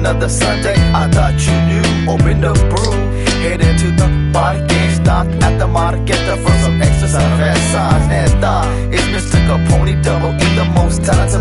another Sunday. I thought you knew. Open the brew, head into the body, game stock at the market. For some exercise, fast size and thigh. It's Mr. Capone, double E, the most talented